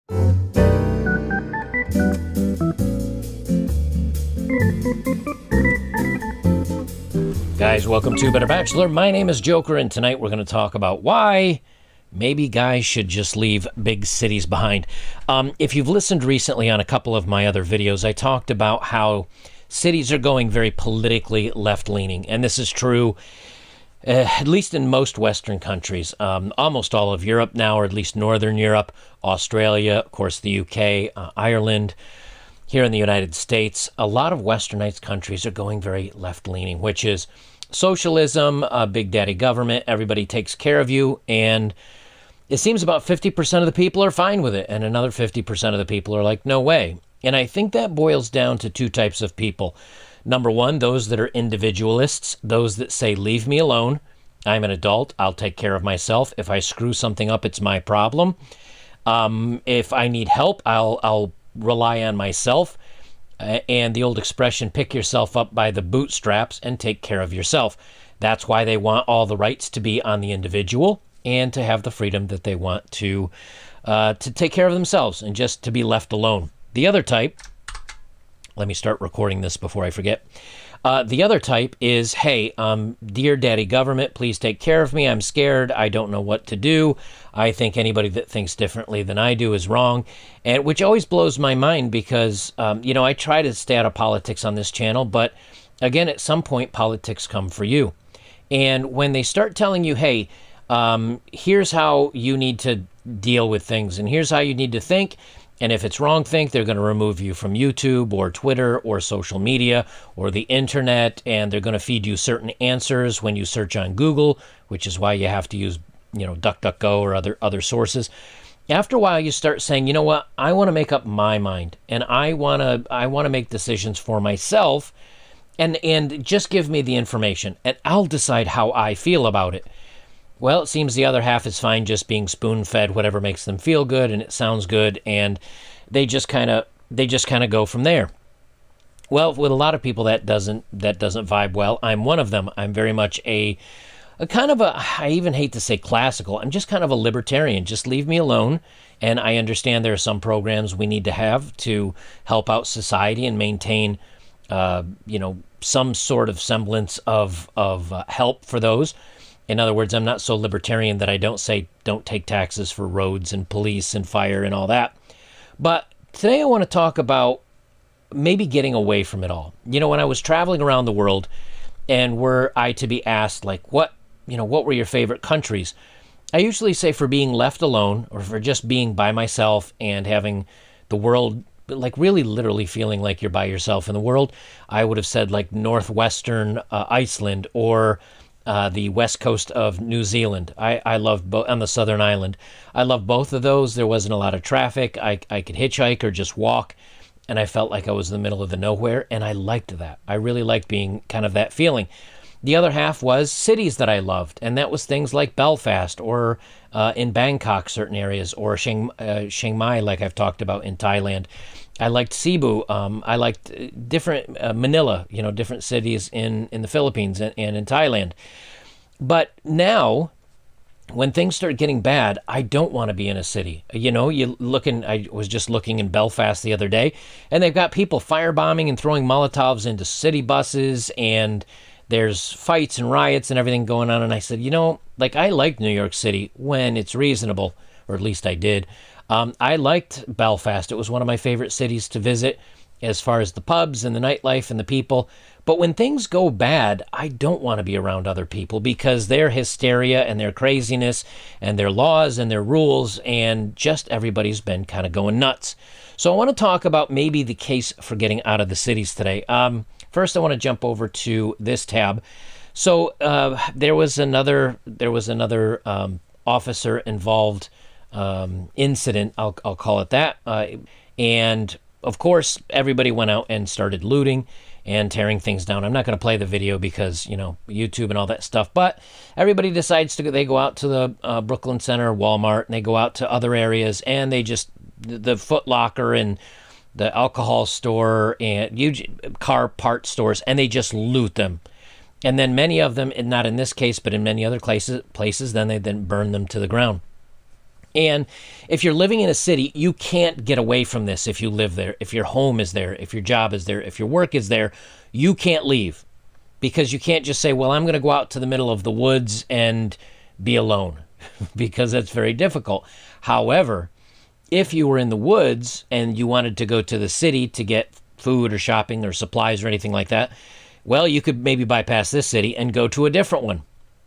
Guys, welcome to Better Bachelor. My name is Joker, and tonight we're going to talk about why maybe guys should just leave big cities behind. If you've listened recently on a couple of my other videos, I talked about how cities are going very politically left-leaning, and this is true at least in most Western countries. Almost all of Europe now, or at least Northern Europe, Australia, of course the UK, Ireland. Here in the United States, a lot of Westernized countries are going very left-leaning, which is socialism, big daddy government, everybody takes care of you, and it seems about 50% of the people are fine with it, and another 50% of the people are like, no way. And I think that boils down to two types of people. Number one, those that are individualists, those that say, leave me alone, I'm an adult, I'll take care of myself. If I screw something up, it's my problem. If I need help, I'll rely on myself, and the old expression, pick yourself up by the bootstraps and take care of yourself. That's why they want all the rights to be on the individual and to have the freedom that they want to take care of themselves and just to be left alone. The other type, let me start recording this before I forget. The other type is, hey, dear daddy government, please take care of me. I'm scared. I don't know what to do. I think anybody that thinks differently than I do is wrong. And which always blows my mind because, I try to stay out of politics on this channel. But again, at some point, politics come for you. And when they start telling you, hey, here's how you need to deal with things, and here's how you need to think, and if it's wrong think, they're going to remove you from YouTube or Twitter or social media or the internet, and they're going to feed you certain answers when you search on Google, which is why you have to use, DuckDuckGo or other sources. After a while, you start saying, you know what, I want to make up my mind, and I want to make decisions for myself, and just give me the information, and I'll decide how I feel about it. Well, it seems the other half is fine just being spoon-fed whatever makes them feel good and it sounds good, and they just kind of go from there. Well, with a lot of people that doesn't vibe well. I'm one of them. I'm very much a kind of I even hate to say classical. I'm just kind of a libertarian. Just leave me alone. And I understand there are some programs we need to have to help out society and maintain some sort of semblance of help for those. In other words, I'm not so libertarian that I don't say don't take taxes for roads and police and fire and all that. But today I want to talk about maybe getting away from it all. When I was traveling around the world and were I to be asked, like, what were your favorite countries? I usually say for being left alone or for just being by myself and having the world, like really literally feeling like you're by yourself in the world, I would have said like northwestern Iceland or the west coast of New Zealand. I love both, on the southern island. I love both of those. There wasn't a lot of traffic. I could hitchhike or just walk, and I felt like I was in the middle of the nowhere, and I liked that. I really liked being kind of that feeling. The other half was cities that I loved, and that was things like Belfast or in Bangkok, certain areas, or Chiang Mai, like I've talked about in Thailand. I liked Cebu. I liked different Manila, different cities in the Philippines and in Thailand. But now, when things start getting bad, I don't want to be in a city. I was just looking in Belfast the other day, and they've got people firebombing and throwing Molotovs into city buses, and there's fights and riots and everything going on. And I said, I like New York City when it's reasonable, or at least I did. I liked Belfast. It was one of my favorite cities to visit as far as the pubs and the nightlife and the people. But when things go bad, I don't want to be around other people because their hysteria and their craziness and their laws and their rules and just everybody's been kind of going nuts. So I want to talk about maybe the case for getting out of the cities today. First, I want to jump over to this tab. So there was another officer involved incident, I'll call it that. And of course, everybody went out and started looting and tearing things down. I'm not going to play the video because, YouTube and all that stuff, but everybody decides they go out to the Brooklyn Center, Walmart, and they go out to other areas, and they just, the Foot Locker and the alcohol store and huge car part stores, and they just loot them. And then many of them, and not in this case, but in many other places, then they burn them to the ground. And if you're living in a city, you can't get away from this if you live there. If your home is there, if your job is there, if your work is there, you can't leave, because you can't just say, well, I'm going to go out to the middle of the woods and be alone, because that's very difficult. However, if you were in the woods and you wanted to go to the city to get food or shopping or supplies or anything like that, well, you could maybe bypass this city and go to a different one.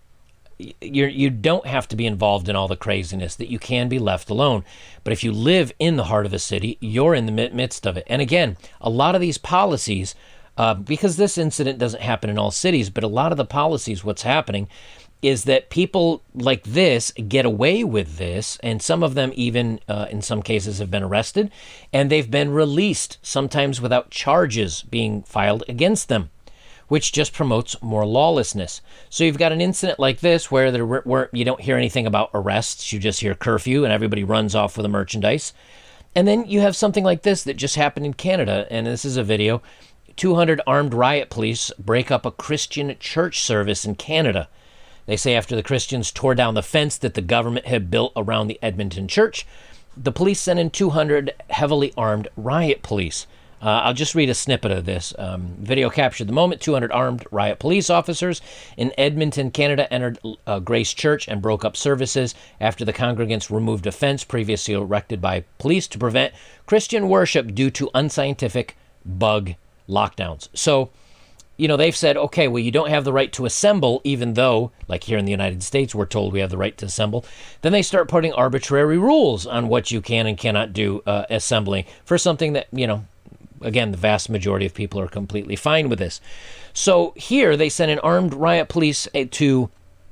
You don't have to be involved in all the craziness, that you can be left alone. But if you live in the heart of a city, you're in the midst of it. And again, a lot of these policies, because this incident doesn't happen in all cities, but a lot of the policies, what's happening is that people like this get away with this, and some of them even, in some cases, have been arrested, and they've been released, sometimes without charges being filed against them, which just promotes more lawlessness. So you've got an incident like this where you don't hear anything about arrests, you just hear curfew, and everybody runs off with the merchandise. And then you have something like this that just happened in Canada, and this is a video. 200 armed riot police break up a Christian church service in Canada. They say after the Christians tore down the fence that the government had built around the Edmonton church, the police sent in 200 heavily armed riot police. I'll just read a snippet of this. Video captured the moment. 200 armed riot police officers in Edmonton, Canada entered Grace Church and broke up services after the congregants removed a fence previously erected by police to prevent Christian worship due to unscientific bug lockdowns. So, you know, they've said, okay, well, you don't have the right to assemble, even though, like here in the United States, we're told we have the right to assemble. Then they start putting arbitrary rules on what you can and cannot do assembling for something that, you know, again, the vast majority of people are completely fine with this. So here they sent in armed riot police to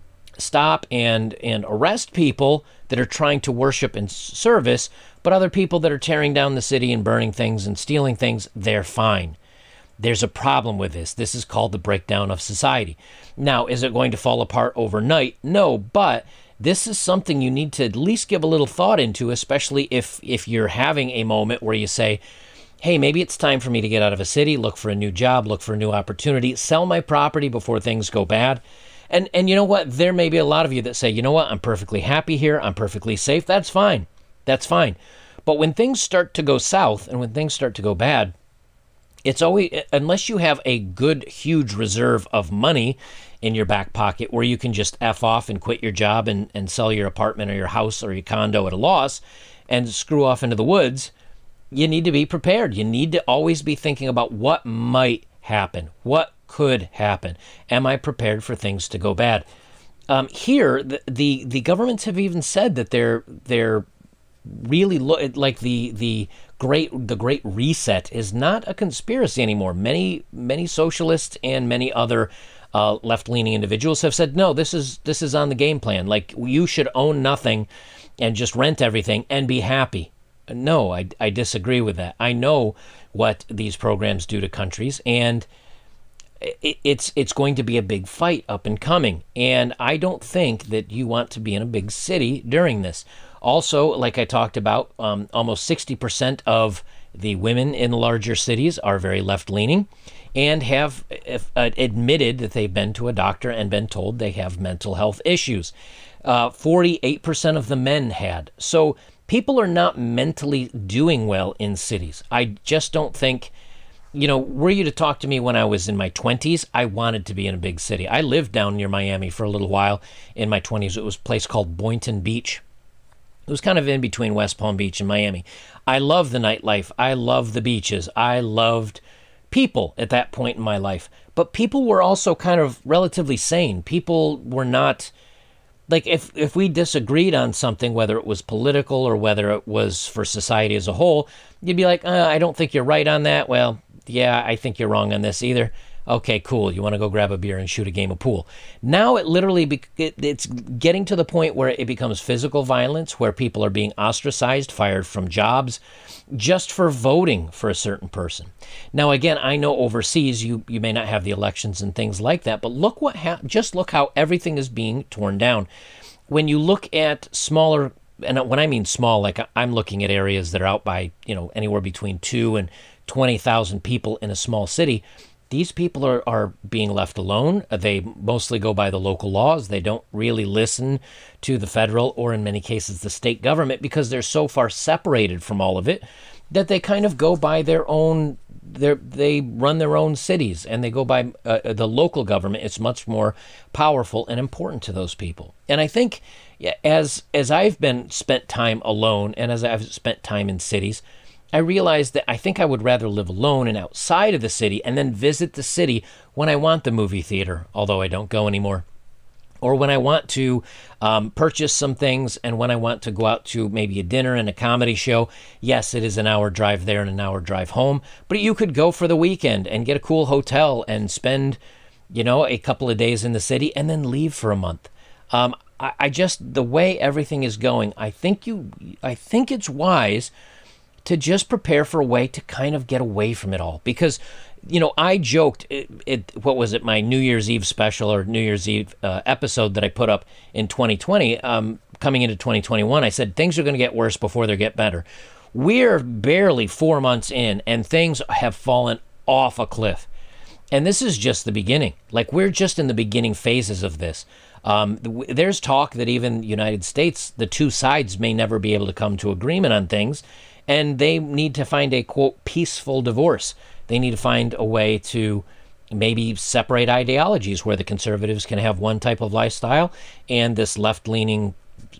stop and arrest people that are trying to worship in service, but other people that are tearing down the city and burning things and stealing things, they're fine. There's a problem with this. This is called the breakdown of society. Now, is it going to fall apart overnight? No, but this is something you need to at least give a little thought into, especially if you're having a moment where you say, hey, maybe it's time for me to get out of a city, look for a new job, look for a new opportunity, sell my property before things go bad. And you know what? There may be a lot of you that say, you know what? I'm perfectly happy here. I'm perfectly safe. That's fine. That's fine. But when things start to go south and when things start to go bad, it's always, unless you have a good, huge reserve of money in your back pocket where you can just F off and quit your job and sell your apartment or your house or your condo at a loss and screw off into the woods, you need to be prepared. You need to always be thinking about what might happen. What could happen? Am I prepared for things to go bad? Here, the governments have even said that they're really like the Great Reset is not a conspiracy anymore. Many socialists and many other left-leaning individuals have said, no, this is on the game plan. Like, you should own nothing and just rent everything and be happy. No, I disagree with that. I know what these programs do to countries, and it's going to be a big fight up and coming. And I don't think that you want to be in a big city during this. Also, like I talked about, almost 60% of the women in larger cities are very left-leaning and have admitted that they've been to a doctor and been told they have mental health issues. 48% of the men had. So people are not mentally doing well in cities. I just don't think, you know, were you to talk to me when I was in my 20s, I wanted to be in a big city. I lived down near Miami for a little while in my 20s. It was a place called Boynton Beach. It was kind of in between West Palm Beach and Miami. I loved the nightlife. I loved the beaches. I loved people at that point in my life. But people were also kind of relatively sane. People were not, like, if we disagreed on something, whether it was political or whether it was for society as a whole, you'd be like, I don't think you're right on that. Well, yeah, I think you're wrong on this either. Okay, cool. You want to go grab a beer and shoot a game of pool. Now it literally, it's getting to the point where it becomes physical violence, where people are being ostracized, fired from jobs, just for voting for a certain person. Now, again, I know overseas you may not have the elections and things like that, but look just look how everything is being torn down. When you look at smaller, and when I mean small, like I'm looking at areas that are out by, you know, anywhere between 2 and 20,000 people in a small city. these people are being left alone. They mostly go by the local laws. They don't really listen to the federal or, in many cases, the state government, because they're so far separated from all of it that they kind of go by their own. They run their own cities, and they go by the local government. It's much more powerful and important to those people. And I think, as I've spent time alone, and as I've spent time in cities, I realized that I think I would rather live alone and outside of the city, and then visit the city when I want the movie theater, although I don't go anymore, or when I want to purchase some things, and when I want to go out to maybe a dinner and a comedy show. Yes, it is an hour drive there and an hour drive home, but you could go for the weekend and get a cool hotel and spend, a couple of days in the city and then leave for a month. I just, the way everything is going, I think it's wise to just prepare for a way to kind of get away from it all. Because, I joked, what was it, my New Year's Eve special or New Year's Eve episode that I put up in 2020, coming into 2021, I said things are going to get worse before they get better. We're barely 4 months in, and things have fallen off a cliff. And this is just the beginning. Like, we're just in the beginning phases of this. There's talk that even the United States, the two sides may never be able to come to agreement on things, and they need to find a, quote, peaceful divorce. They need to find a way to maybe separate ideologies, where the conservatives can have one type of lifestyle and this left-leaning,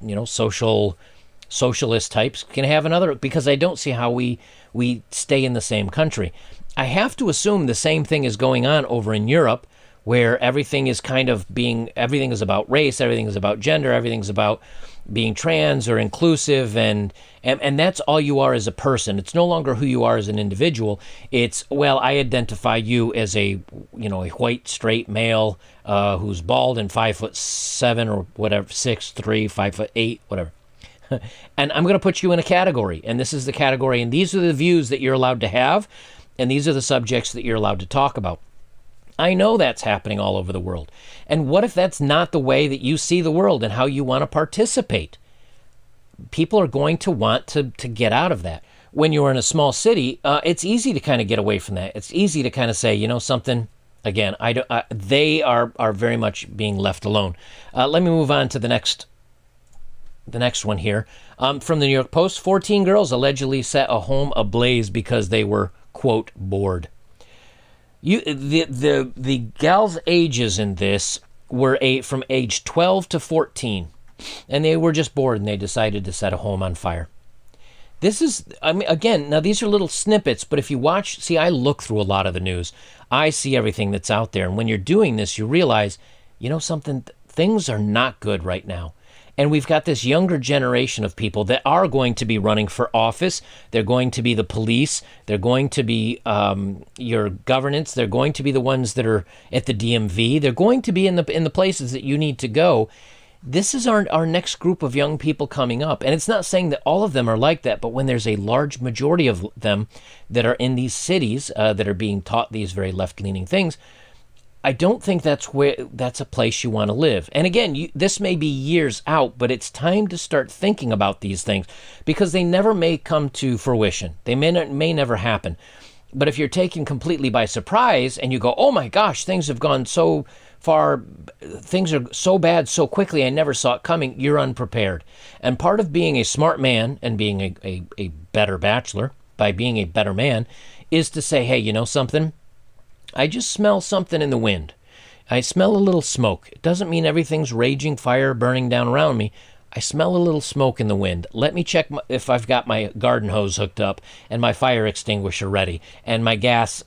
socialist types can have another, because I don't see how we stay in the same country. I have to assume the same thing is going on over in Europe, where everything is everything is about race, everything is about gender, everything's about being trans or inclusive, and that's all you are as a person. It's no longer who you are as an individual. It's, well, I identify you as a white straight male who's bald and 5'7" or whatever, 6'3", 5'8", whatever. And I'm going to put you in a category, and this is the category, and these are the views that you're allowed to have, and these are the subjects that you're allowed to talk about. I know that's happening all over the world. And what if that's not the way that you see the world and how you want to participate? People are going to want to get out of that. When you're in a small city, it's easy to kind of get away from that. It's easy to kind of say, something. Again, they are very much being left alone. Let me move on to the next one here. From the New York Post, 14 girls allegedly set a home ablaze because they were, quote, bored. The gals' ages in this were from age 12 to 14, and they were just bored, and they decided to set a home on fire. This is, again, now these are little snippets, but if you watch, I look through a lot of the news. I see everything that's out there, and when you're doing this, you realize, something, things are not good right now. And we've got this younger generation of people that are going to be running for office. They're going to be the police. They're going to be your governance. They're going to be the ones that are at the DMV. They're going to be in the places that you need to go. This is our next group of young people coming up. And it's not saying that all of them are like that, but when there's a large majority of them that are in these cities that are being taught these very left-leaning things, I don't think that's a place you want to live. And again, this may be years out, but it's time to start thinking about these things, because they never may come to fruition. They may never happen. But if you're taken completely by surprise and you go, oh my gosh, things have gone so far, things are so bad so quickly, I never saw it coming, you're unprepared. And part of being a smart man and being a better bachelor, by being a better man, is to say, hey, something? I just smell something in the wind. I smell a little smoke. It doesn't mean everything's raging fire burning down around me. I smell a little smoke in the wind. Let me check if I've got my garden hose hooked up and my fire extinguisher ready and my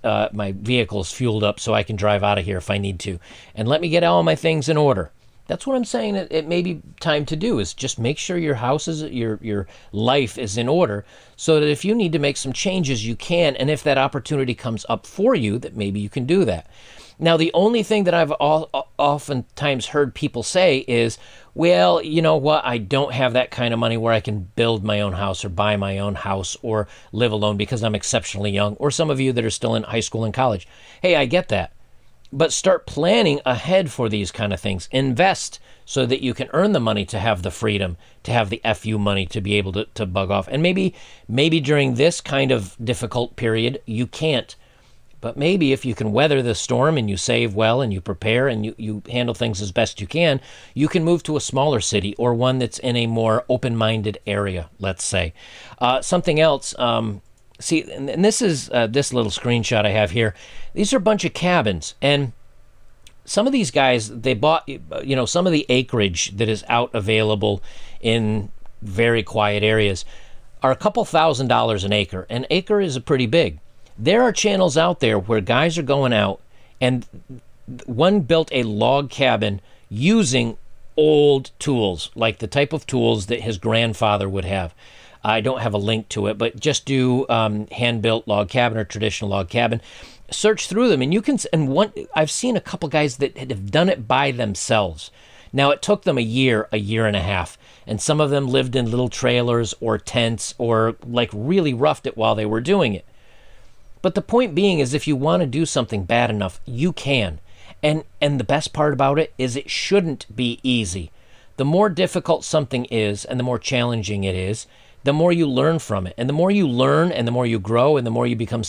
my vehicle's fueled up so I can drive out of here if I need to. And let me get all my things in order. That's what I'm saying it may be time to do, is just make sure your house your life is in order, so that if you need to make some changes, you can. And if that opportunity comes up for you, that maybe you can do that. Now, the only thing that I've oftentimes heard people say is, well, you know what? I don't have that kind of money where I can build my own house or buy my own house or live alone because I'm exceptionally young. Or some of you that are still in high school and college. Hey, I get that. But start planning ahead for these kind of things. Invest so that you can earn the money to have the freedom, to have the FU money to be able to bug off. And maybe during this kind of difficult period, you can't. But maybe if you can weather the storm and you save well and you prepare and you handle things as best you can move to a smaller city or one that's in a more open-minded area, let's say. Something else, see, and this is this little screenshot I have here. These are a bunch of cabins, and some of these guys, they bought, some of the acreage that is out available in very quiet areas are a couple $1,000s an acre. An acre is pretty big. There are channels out there where guys are going out, and one built a log cabin using old tools, like the type of tools that his grandfather would have. I don't have a link to it, but just do hand-built log cabin or traditional log cabin. Search through them, and you can. And I've seen a couple guys that have done it by themselves. Now, it took them a year and a half, and some of them lived in little trailers or tents or like really roughed it while they were doing it. But the point being is, if you want to do something bad enough, you can. And the best part about it is it shouldn't be easy. The more difficult something is and the more challenging it is, the more you learn from it. And the more you learn and the more you grow and the more you become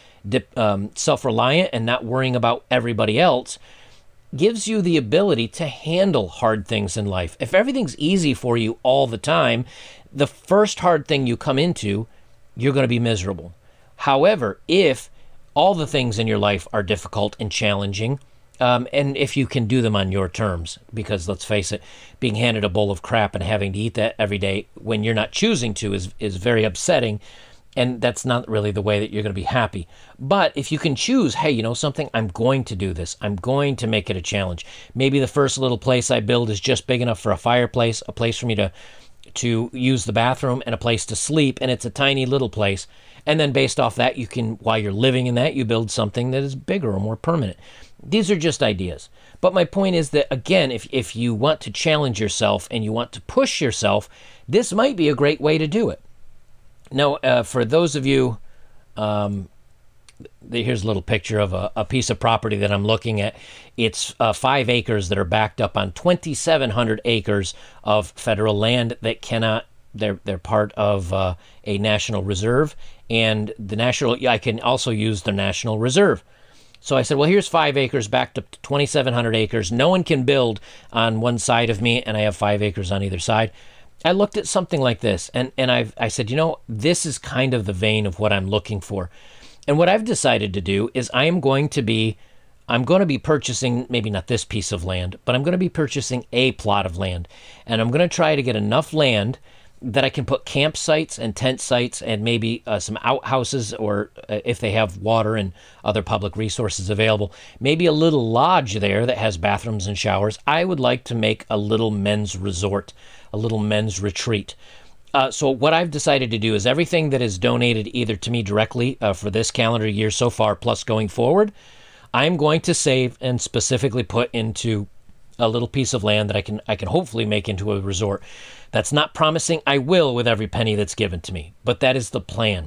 self-reliant and not worrying about everybody else, gives you the ability to handle hard things in life. If everything's easy for you all the time, the first hard thing you come into, you're going to be miserable. However, if all the things in your life are difficult and challenging, and if you can do them on your terms, because let's face it, being handed a bowl of crap and having to eat that every day when you're not choosing to is very upsetting, and that's not really the way that you're going to be happy. But if you can choose, hey, you know something, I'm going to do this. I'm going to make it a challenge. Maybe the first little place I build is just big enough for a fireplace, a place for me to use the bathroom, and a place to sleep, and it's a tiny little place. And then based off that, you can, while you're living in that, you build something that is bigger or more permanent. These are just ideas. But my point is that, again, if you want to challenge yourself and you want to push yourself, this might be a great way to do it. Now, for those of you, here's a little picture of a piece of property that I'm looking at. It's 5 acres that are backed up on 2,700 acres of federal land that cannot, they're part of a national reserve, and I can also use the national reserve. So I said, well, here's 5 acres backed up to 2,700 acres. No one can build on one side of me, and I have 5 acres on either side. I looked at something like this, and I said, this is kind of the vein of what I'm looking for. And what I've decided to do is I'm going to be purchasing, maybe not this piece of land, but I'm going to be purchasing a plot of land. And I'm going to try to get enough land that I can put campsites and tent sites and maybe some outhouses, or if they have water and other public resources available, maybe a little lodge there that has bathrooms and showers. I would like to make a little men's resort, a little men's retreat. So what I've decided to do is everything that is donated either to me directly for this calendar year so far, plus going forward, I'm going to save and specifically put into a little piece of land that I can hopefully make into a resort. That's not promising I will with every penny that's given to me, but that is the plan.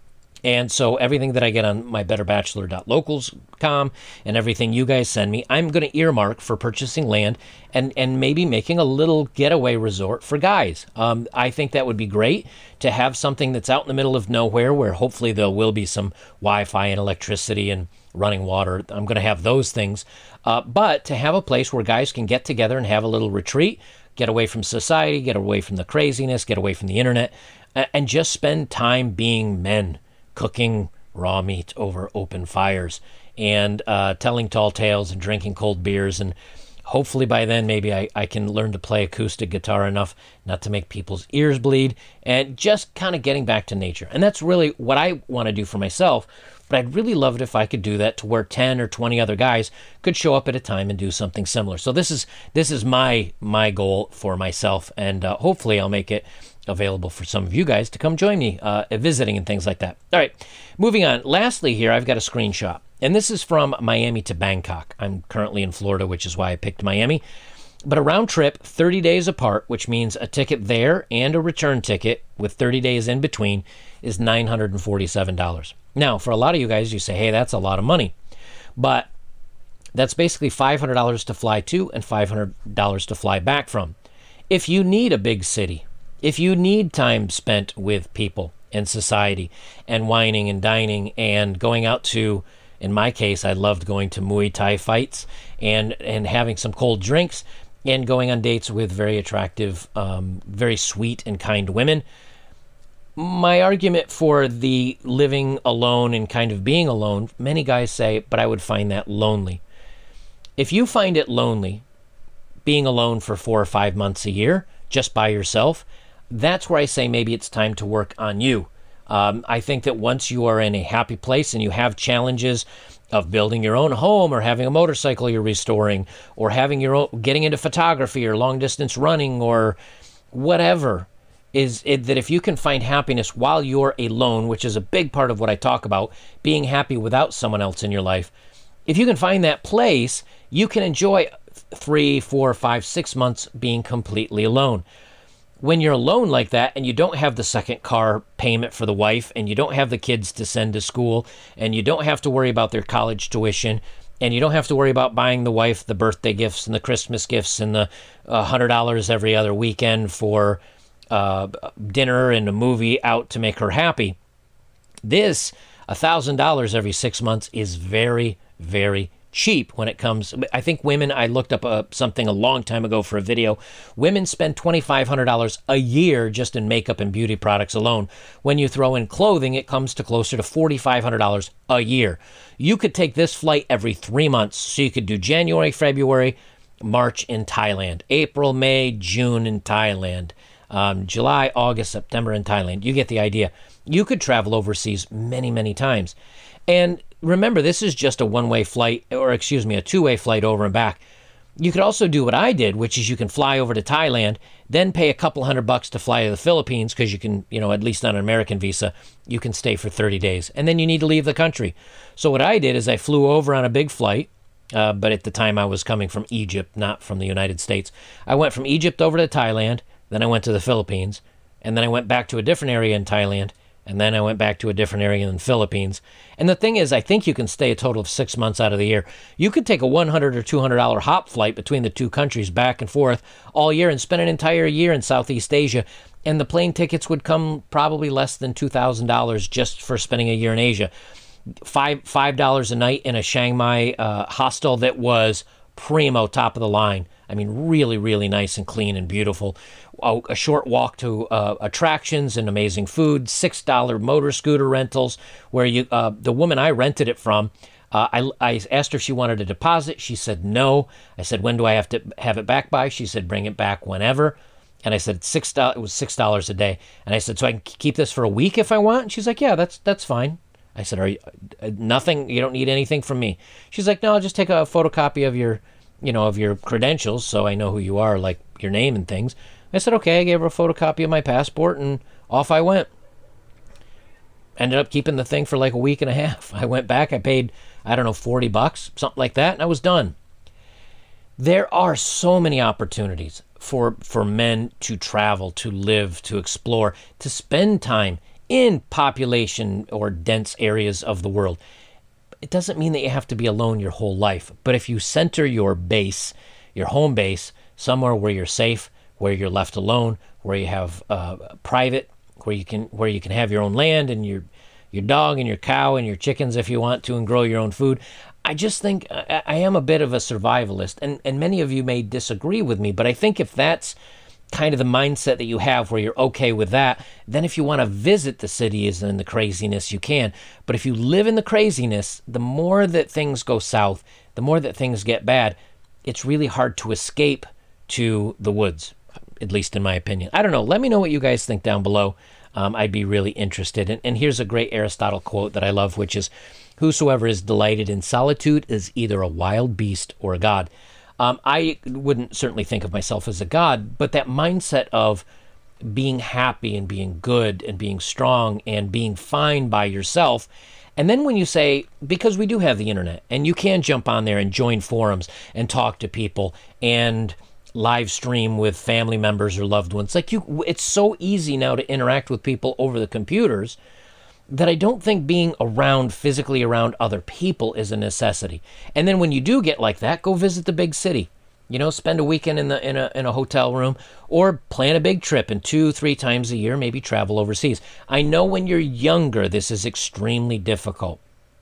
And so everything that I get on my betterbachelor.locals.com and everything you guys send me, I'm going to earmark for purchasing land and maybe making a little getaway resort for guys. I think that would be great to have something that's out in the middle of nowhere where hopefully there will be some Wi-Fi and electricity and running water. I'm going to have those things. But to have a place where guys can get together and have a little retreat, get away from society, get away from the craziness, get away from the internet, and just spend time being men, cooking raw meat over open fires and telling tall tales and drinking cold beers. And hopefully by then maybe I can learn to play acoustic guitar enough not to make people's ears bleed, and just kind of getting back to nature. And that's really what I want to do for myself. But I'd really love it if I could do that to where 10 or 20 other guys could show up at a time and do something similar. So this is my goal for myself, and hopefully I'll make it available for some of you guys to come join me visiting and things like that. All right, moving on. Lastly here, I've got a screenshot, and this is from Miami to Bangkok. I'm currently in Florida, which is why I picked Miami. But a round trip, 30 days apart, which means a ticket there and a return ticket with 30 days in between, is $947. Now, for a lot of you guys, you say, hey, that's a lot of money. But that's basically $500 to fly to and $500 to fly back from. If you need a big city, if you need time spent with people and society and wining and dining and going out to In my case, I loved going to Muay Thai fights and having some cold drinks and going on dates with very attractive, very sweet and kind women. My argument for the living alone and kind of being alone, many guys say, but I would find that lonely. If you find it lonely, being alone for 4 or 5 months a year, just by yourself, that's where I say maybe it's time to work on you. I think that once you are in a happy place and you have challenges of building your own home or having a motorcycle you're restoring or having your own, getting into photography or long distance running or whatever, that if you can find happiness while you're alone, which is a big part of what I talk about, being happy without someone else in your life, if you can find that place, you can enjoy 3, 4, 5, 6 months being completely alone. When you're alone like that and you don't have the second car payment for the wife and you don't have the kids to send to school and you don't have to worry about their college tuition and you don't have to worry about buying the wife the birthday gifts and the Christmas gifts and the $100 every other weekend for dinner and a movie out to make her happy, this $1,000 every 6 months is very, very cheap when it comes. I think women, I looked up something a long time ago for a video, women spend $2,500 a year just in makeup and beauty products alone. When you throw in clothing, it comes to closer to $4,500 a year. You could take this flight every 3 months, so you could do January, February, March in Thailand, April, May, June in Thailand, July, August, September in Thailand. You get the idea. You could travel overseas many, many times. And remember, this is just a one-way flight, or excuse me, a two-way flight over and back. You could also do what I did, which is you can fly over to Thailand, then pay a couple $100 to fly to the Philippines, because you can, at least on an American visa, you can stay for 30 days, and then you need to leave the country. So what I did is I flew over on a big flight, but at the time I was coming from Egypt, not from the United States. I went from Egypt over to Thailand, then I went to the Philippines, and then I went back to a different area in Thailand, and then I went back to a different area in the Philippines. And the thing is, I think you can stay a total of 6 months out of the year. You could take a $100 or $200 hop flight between the two countries back and forth all year and spend an entire year in Southeast Asia. And the plane tickets would come probably less than $2,000 just for spending a year in Asia. $5 a night in a Chiang Mai hostel that was primo, top of the line. I mean, really, really nice and clean and beautiful. A short walk to attractions and amazing food. $6 motor scooter rentals, where the woman I rented it from, I asked her if she wanted a deposit. She said no. I said, when do I have to have it back by? She said, bring it back whenever. And I said, $6. It was $6 a day. And I said, so I can keep this for a week if I want? And she's like, yeah, that's fine. I said, are you nothing? You don't need anything from me? She's like, no, I'll just take a photocopy of your credentials so I know who you are, like your name and things. I said, okay. I gave her a photocopy of my passport and off I went. Ended up keeping the thing for like a week and a half. I went back, I paid, I don't know, $40, something like that, and I was done. There are so many opportunities for men to travel, to live, to explore, to spend time in population or dense areas of the world. It doesn't mean that you have to be alone your whole life, but if you center your base, your home base, somewhere where you're safe, where you're left alone, where you have private, where you can have your own land and your dog and your cow and your chickens if you want to, and grow your own food. I just think I am a bit of a survivalist, and many of you may disagree with me, but I think if that's kind of the mindset that you have where you're okay with that, then if you want to visit the cities and the craziness, you can. But if you live in the craziness, the more that things go south, the more that things get bad, it's really hard to escape to the woods, at least in my opinion. I don't know. Let me know what you guys think down below. I'd be really interested. And here's a great Aristotle quote that I love, which is, whosoever is delighted in solitude is either a wild beast or a god. I wouldn't certainly think of myself as a god, but that mindset of being happy and being good and being strong and being fine by yourself. And then when you say, because we do have the internet and you can jump on there and join forums and talk to people and live stream with family members or loved ones, it's so easy now to interact with people over the computers that I don't think being physically around other people is a necessity. And then when you do get like that, go visit the big city. Spend a weekend in a hotel room, or plan a big trip, and 2-3 times a year maybe travel overseas. I know when you're younger this is extremely difficult.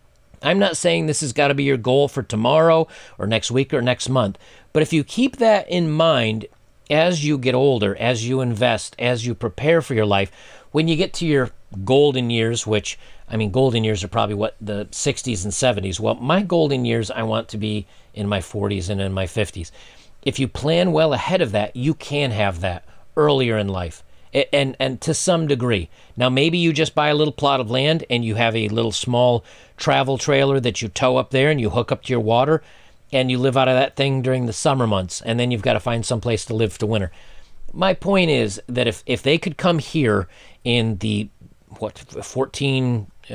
I'm not saying this has got to be your goal for tomorrow or next week or next month. But if you keep that in mind as you get older, as you invest, as you prepare for your life, when you get to your golden years, which, I mean, golden years are probably what, the 60s and 70s. Well, my golden years, I want to be in my 40s and in my 50s. If you plan well ahead of that, you can have that earlier in life. And to some degree. Now, maybe you just buy a little plot of land and you have a little small travel trailer that you tow up there and you hook up to your water and you live out of that thing during the summer months, and then you've got to find some place to live for winter. My point is that if they could come here in the, what was it,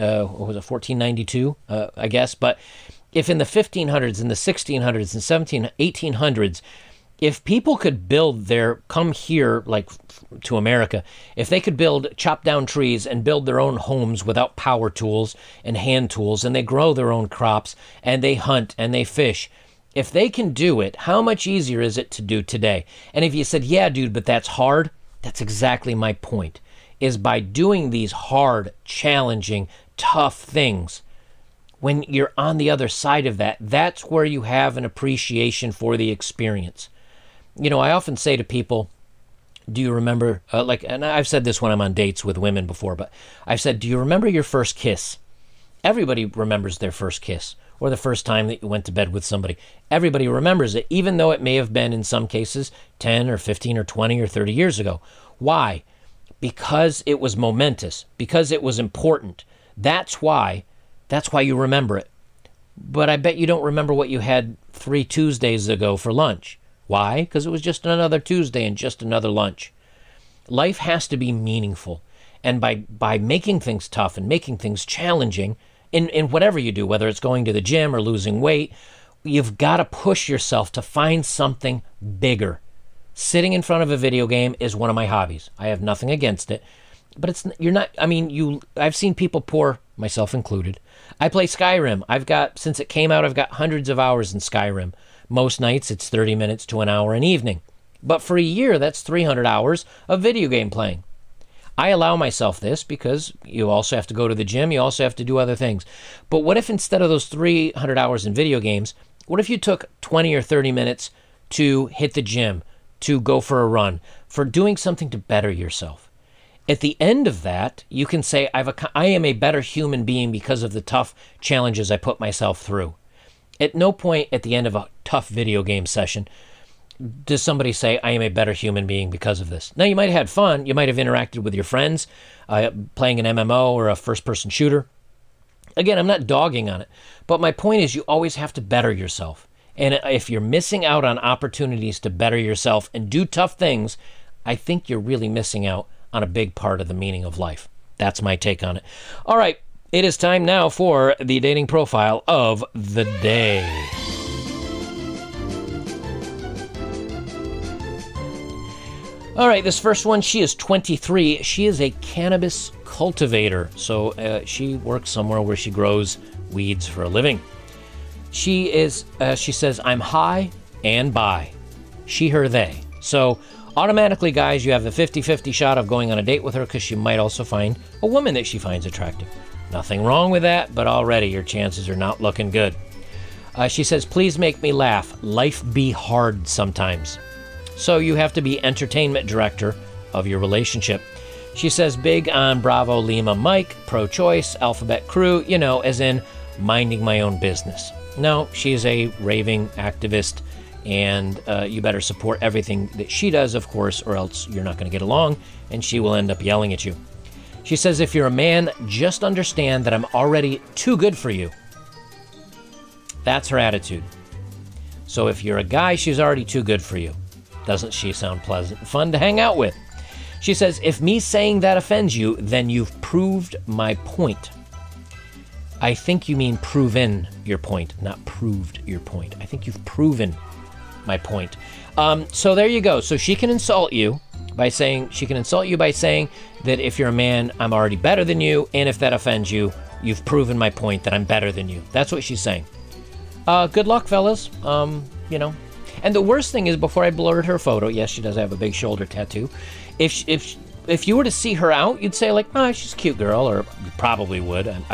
1492, I guess, but if in the 1500s and the 1600s and 1800s, if people could come here, like to America, if they could chop down trees and build their own homes without power tools and hand tools, and they grow their own crops, and they hunt and they fish, if they can do it, how much easier is it to do today? And if you said, yeah, dude, but that's hard, that's exactly my point, is by doing these hard, challenging, tough things, when you're on the other side of that, that's where you have an appreciation for the experience. You know, I often say to people, do you remember, and I've said this when I'm on dates with women before, but I've said, do you remember your first kiss? Everybody remembers their first kiss or the first time that you went to bed with somebody. Everybody remembers it, even though it may have been, in some cases, 10 or 15 or 20 or 30 years ago. Why? Because it was momentous, because it was important. That's why you remember it. But I bet you don't remember what you had 3 Tuesdays ago for lunch. Why? Because it was just another Tuesday and just another lunch. Life has to be meaningful. And by making things tough and making things challenging, in whatever you do, whether it's going to the gym or losing weight, you've got to push yourself to find something bigger. Sitting in front of a video game is one of my hobbies. I have nothing against it. But I've seen people pour, myself included. I play Skyrim. Since it came out, I've got hundreds of hours in Skyrim. Most nights it's 30 minutes to an hour an evening. But for a year, that's 300 hours of video game playing. I allow myself this because you also have to go to the gym, you also have to do other things. But what if instead of those 300 hours in video games, what if you took 20 or 30 minutes to hit the gym, to go for a run, for doing something to better yourself? At the end of that, you can say, I am a better human being because of the tough challenges I put myself through. At no point at the end of a tough video game session does somebody say, I am a better human being because of this. Now, you might have had fun. You might have interacted with your friends playing an MMO or a first-person shooter. Again, I'm not dogging on it. But my point is you always have to better yourself. And if you're missing out on opportunities to better yourself and do tough things, I think you're really missing out on a big part of the meaning of life. That's my take on it. All right, it is time now for the dating profile of the day. All right, this first one, she is 23. She is a cannabis cultivator. So she works somewhere where she grows weeds for a living. She says, I'm high and bi. She, her, they. So automatically, guys, you have a 50-50 shot of going on a date with her because she might also find a woman that she finds attractive. Nothing wrong with that, but already your chances are not looking good. She says, please make me laugh. Life be hard sometimes. So you have to be entertainment director of your relationship. She says, big on Bravo Lima Mike, pro-choice, alphabet crew, as in minding my own business. No, she's a raving activist, and you better support everything that she does, of course, or else you're not going to get along, and she will end up yelling at you. She says, if you're a man, just understand that I'm already too good for you. That's her attitude. So if you're a guy, she's already too good for you. Doesn't she sound pleasant and fun to hang out with? She says, if me saying that offends you, then you've proved my point. I think you mean proven your point, not proved your point. I think you've proven my point. So there you go. So she can insult you by saying that if you're a man, I'm already better than you. And if that offends you, you've proven my point that I'm better than you. That's what she's saying. Good luck, fellas. And the worst thing is, before I blurred her photo, yes, she does have a big shoulder tattoo. If you were to see her out, you'd say, like, oh, she's a cute girl, or you probably would. I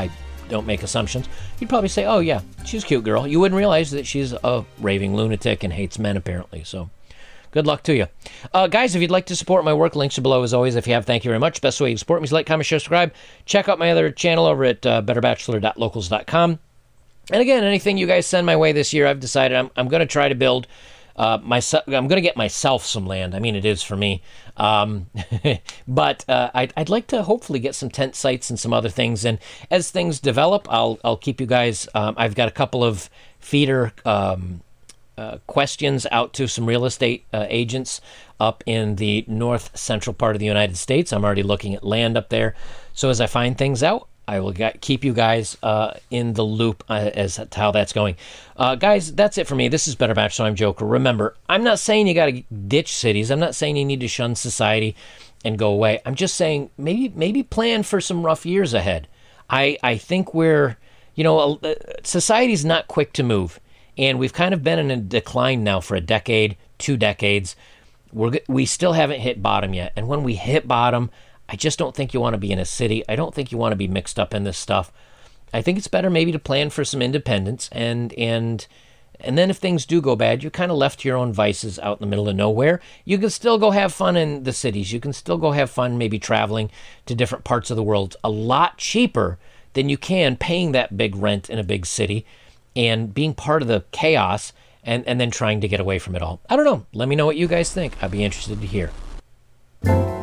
don't make assumptions. You'd probably say, oh yeah, she's a cute girl. You wouldn't realize that she's a raving lunatic and hates men, apparently. So good luck to you. Guys, if you'd like to support my work, links are below as always. If you have, thank you very much. Best way you can support me is like, comment, share, subscribe. Check out my other channel over at betterbachelor.locals.com. And again, anything you guys send my way this year, I've decided I'm going to try to build I'm going to get myself some land. I mean, it is for me. But I'd like to hopefully get some tent sites and some other things. And as things develop, I'll keep you guys. I've got a couple of feeder questions out to some real estate agents up in the north central part of the United States. I'm already looking at land up there. So as I find things out, I will keep you guys in the loop as to how that's going. Guys, that's it for me. This is Better Bachelor. I'm Joker. Remember, I'm not saying you got to ditch cities. I'm not saying you need to shun society and go away. I'm just saying maybe plan for some rough years ahead. I think we're, society's not quick to move. And we've kind of been in a decline now for a decade, 2 decades. We still haven't hit bottom yet. And when we hit bottom, I just don't think you want to be in a city. I don't think you want to be mixed up in this stuff. I think it's better maybe to plan for some independence, and then if things do go bad, you're kind of left to your own vices out in the middle of nowhere. You can still go have fun in the cities. You can still go have fun maybe traveling to different parts of the world a lot cheaper than you can paying that big rent in a big city and being part of the chaos and then trying to get away from it all. I don't know. Let me know what you guys think. I'd be interested to hear.